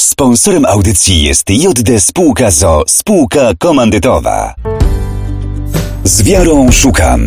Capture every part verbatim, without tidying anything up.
Sponsorem audycji jest J D Spółka z o o, spółka komandytowa. Z wiarą szukam.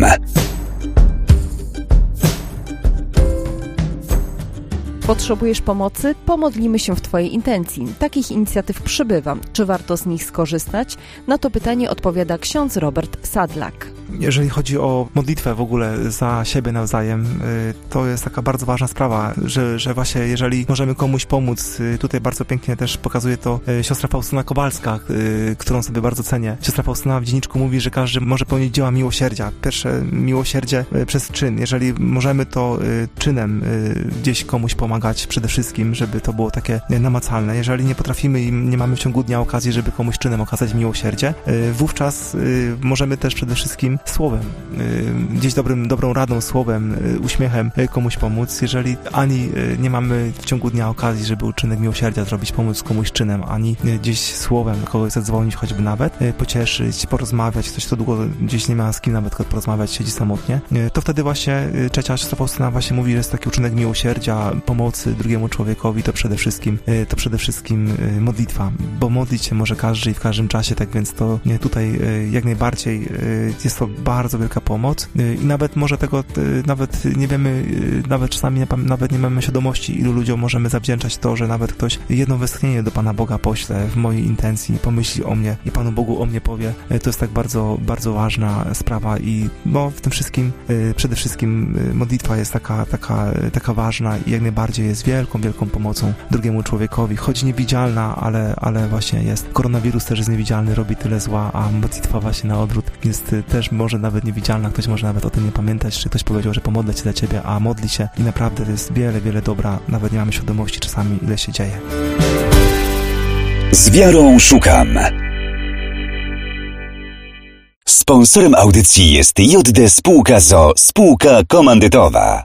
Potrzebujesz pomocy? Pomodlimy się w Twojej intencji. Takich inicjatyw przybywa. Czy warto z nich skorzystać? Na to pytanie odpowiada ksiądz Robert Sadlak. Jeżeli chodzi o modlitwę w ogóle za siebie nawzajem, to jest taka bardzo ważna sprawa, że, że właśnie jeżeli możemy komuś pomóc, tutaj bardzo pięknie też pokazuje to siostra Faustyna Kowalska, którą sobie bardzo cenię. Siostra Faustyna w dzienniczku mówi, że każdy może pełnić dzieła miłosierdzia. Pierwsze miłosierdzie przez czyn. Jeżeli możemy, to czynem gdzieś komuś pomagać przede wszystkim, żeby to było takie namacalne. Jeżeli nie potrafimy i nie mamy w ciągu dnia okazji, żeby komuś czynem okazać miłosierdzie, wówczas możemy też przede wszystkim słowem, gdzieś dobrym, dobrą radą, słowem, uśmiechem komuś pomóc. Jeżeli ani nie mamy w ciągu dnia okazji, żeby uczynek miłosierdzia zrobić, pomóc komuś czynem, ani gdzieś słowem kogoś zadzwonić, choćby nawet, pocieszyć, porozmawiać, ktoś, kto długo gdzieś nie ma z kim nawet porozmawiać, siedzi samotnie, to wtedy właśnie trzecia siostra Faustyna właśnie mówi, że jest taki uczynek miłosierdzia, pomocy drugiemu człowiekowi, to przede wszystkim to przede wszystkim modlitwa, bo modlić się może każdy i w każdym czasie, tak więc to tutaj jak najbardziej jest to bardzo wielka pomoc i nawet może tego, nawet nie wiemy, nawet czasami nawet nie mamy świadomości, ilu ludziom możemy zawdzięczać to, że nawet ktoś jedno westchnienie do Pana Boga pośle w mojej intencji, pomyśli o mnie i Panu Bogu o mnie powie. To jest tak bardzo, bardzo ważna sprawa i no, w tym wszystkim przede wszystkim modlitwa jest taka, taka, taka ważna i jak najbardziej jest wielką, wielką pomocą drugiemu człowiekowi, choć niewidzialna, ale, ale właśnie jest. Koronawirus też jest niewidzialny, robi tyle zła, a modlitwa właśnie na odwrót jest też może nawet niewidzialna, ktoś może nawet o tym nie pamiętać, czy ktoś powiedział, że pomodlę się za ciebie, a modli się i naprawdę to jest wiele, wiele dobra, nawet nie mamy świadomości czasami, ile się dzieje. Z wiarą szukam. Sponsorem audycji jest J D Spółka z o o, spółka komandytowa.